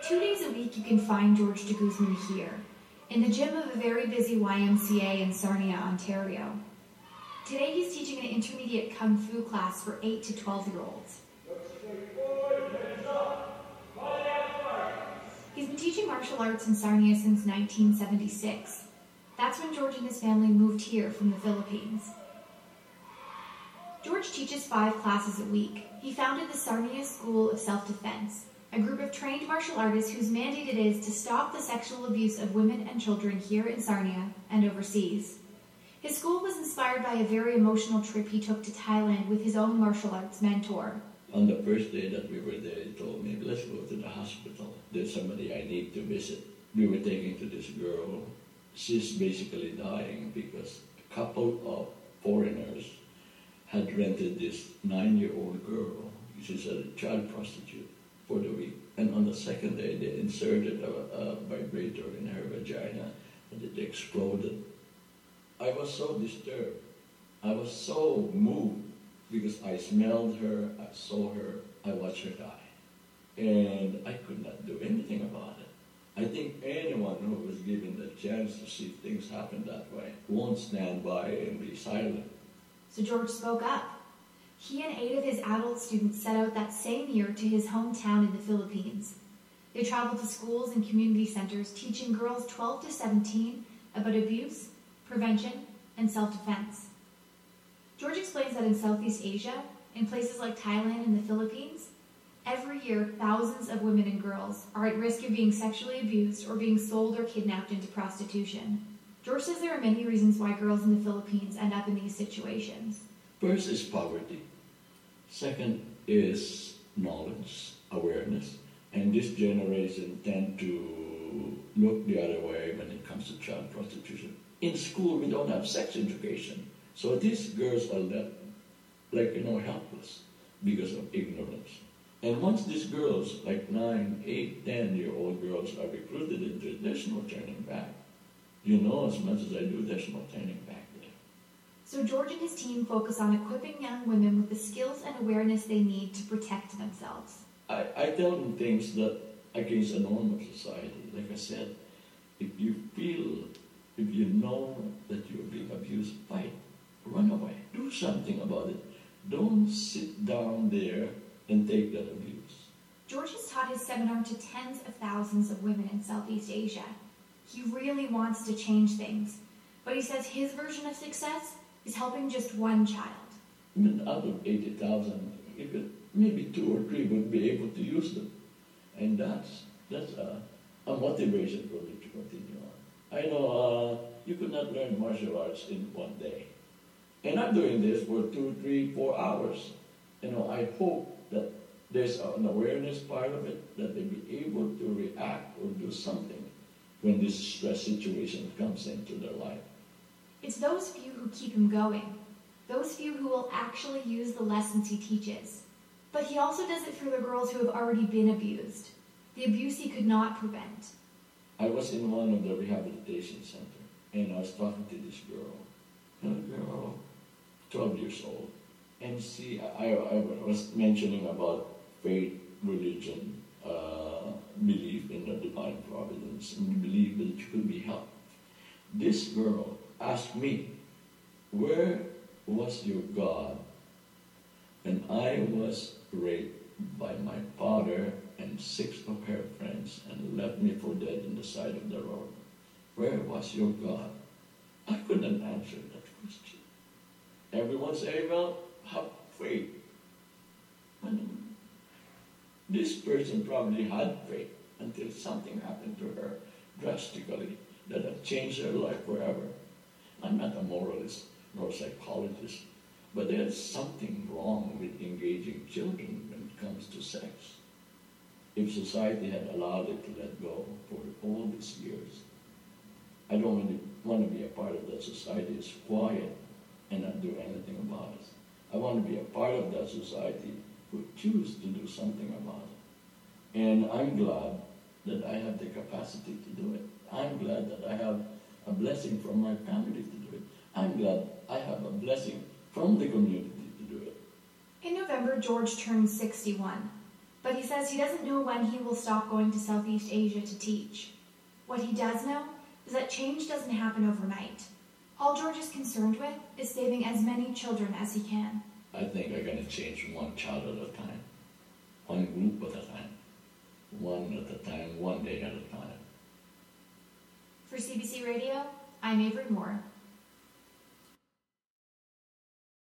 2 days a week you can find George de Guzman here, in the gym of a very busy YMCA in Sarnia, Ontario. Today he's teaching an intermediate Kung Fu class for 8 to 12-year-olds. He's been teaching martial arts in Sarnia since 1976. That's when George and his family moved here from the Philippines. George teaches 5 classes a week. He founded the Sarnia School of Self-Defense, a group of trained martial artists whose mandate it is to stop the sexual abuse of women and children here in Sarnia and overseas. His school was inspired by a very emotional trip he took to Thailand with his own martial arts mentor. On the first day that we were there, he told me, let's go to the hospital. There's somebody I need to visit. We were taking to this girl. She's basically dying because a couple of foreigners had rented this 9-year-old girl. She's a child prostitute for the week. And on the second day, they inserted a vibrator in her vagina and it exploded. I was so disturbed. I was so moved because I smelled her, I saw her, I watched her die. And I could not do anything about it. I think anyone who was given the chance to see things happen that way won't stand by and be silent. So George spoke up. He and 8 of his adult students set out that same year to his hometown in the Philippines. They traveled to schools and community centers teaching girls 12 to 17 about abuse, prevention, and self-defense. George explains that in Southeast Asia, in places like Thailand and the Philippines, every year thousands of women and girls are at risk of being sexually abused or being sold or kidnapped into prostitution. George says there are many reasons why girls in the Philippines end up in these situations. First is poverty. Second is knowledge, awareness. And this generation tend to look the other way when it comes to child prostitution. In school, we don't have sex education. So these girls are left, helpless because of ignorance. And once these girls, like 9, 8, 10-year-old girls are recruited into it, there's no turning back. You know, as much as I do, there's no turning back there. So George and his team focus on equipping young women with the skills and awareness they need to protect themselves. I tell them things that against a normal society. Like I said, if you know that you're being abused, fight, run away, do something about it. Don't sit down there and take that abuse. George has taught his seminar to tens of thousands of women in Southeast Asia. He really wants to change things, but he says his version of success is helping just one child. I mean, out of 80,000, maybe 2 or 3 would be able to use them. And that's a motivation for me to continue on. I know you could not learn martial arts in one day. And I'm doing this for 2, 3, 4 hours. I hope that there's an awareness part of it, that they be able to react or do something when this stress situation comes into their life. It's those few who keep him going, those few who will actually use the lessons he teaches. But he also does it for the girls who have already been abused, the abuse he could not prevent. I was in one of the rehabilitation center, and I was talking to this girl, 12 years old. And I was mentioning about faith, religion, belief in the divine providence, and belief that you could be helped. This girl asked me, where was your God? And I was raped by my father and 6 of her friends and left me for dead in the side of the road. Where was your God? I couldn't answer that question. Everyone say, well, have faith. And this person probably had faith until something happened to her drastically that had changed her life forever. I'm not a moralist nor psychologist, but there's something wrong with engaging children when it comes to sex. If society had allowed it to let go for all these years, I don't really want to be a part of that society that's quiet and not do anything about it. I want to be a part of that society who choose to do something about it. And I'm glad that I have the capacity to do it. I'm glad that I have a blessing from my family to do it. I'm glad I have a blessing from the community to do it. In November, George turned 61. But he says he doesn't know when he will stop going to Southeast Asia to teach. What he does know is that change doesn't happen overnight. All George is concerned with is saving as many children as he can. I think I'm going to change one child at a time, one group at a time, one at a time, one day at a time. For CBC Radio, I'm Avery Moore.